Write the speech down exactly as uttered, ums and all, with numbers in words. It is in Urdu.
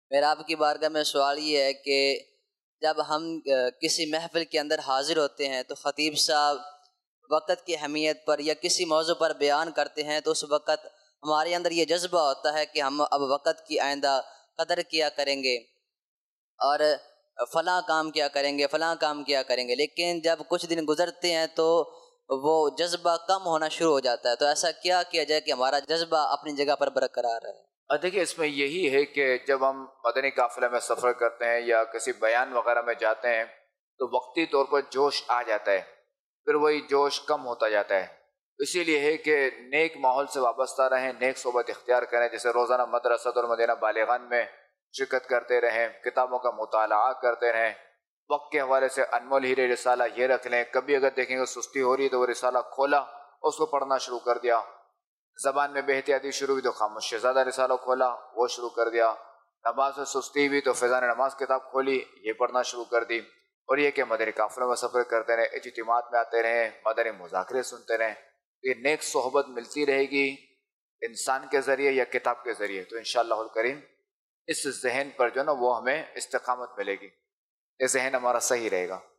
میرا آپ کی بارگاہ میں سوال یہ ہے کہ جب ہم کسی محفل کے اندر حاضر ہوتے ہیں تو خطیب صاحب وقت کی اہمیت پر یا کسی موضوع پر بیان کرتے ہیں تو اس وقت ہمارے اندر یہ جذبہ ہوتا ہے کہ ہم اب وقت کی آئندہ قدر کیا کریں گے اور فلاں کام کیا کریں گے فلاں کام کیا کریں گے، لیکن جب کچھ دن گزرتے ہیں تو وہ جذبہ کم ہونا شروع ہو جاتا ہے۔ تو ایسا کیا کیا جائے کہ ہمارا جذبہ اپنی جگہ پر برقرار رہے؟ اور دیکھیے اس میں یہی ہے کہ جب ہم مدنی قافلے میں سفر کرتے ہیں یا کسی بیان وغیرہ میں جاتے ہیں تو وقتی طور پر جوش آ جاتا ہے، پھر وہی جوش کم ہوتا جاتا ہے۔ اسی لیے ہے کہ نیک ماحول سے وابستہ رہیں، نیک صحبت اختیار کریں، جیسے روزانہ مدرسۃ اور مدینہ بالغان میں شرکت کرتے رہیں، کتابوں کا مطالعہ کرتے رہیں، وقت کے حوالے سے انمول ہیرے رسالہ یہ رکھ لیں، کبھی اگر دیکھیں گے سستی ہو رہی ہے تو وہ رسالہ کھولا، اس کو پڑھنا شروع کر دیا، زبان میں بے احتیاطی شروع ہوئی تو خاموش شہزادہ رسالہ کھولا، وہ شروع کر دیا، نماز میں سستی ہوئی تو فیضان نماز کتاب کھولی، یہ پڑھنا شروع کر دی۔ اور یہ کہ مدنی قافلوں میں سفر کرتے رہیں، اجتماعات میں آتے رہیں، مدنی مذاکرے سنتے رہیں، یہ نیک صحبت ملتی رہے گی انسان کے ذریعے یا کتاب کے ذریعے، تو انشاءاللہ الکریم اس ذہن پر جو نا وہ ہمیں استقامت ملے گی، یہ ذہن ہمارا صحیح رہے گا۔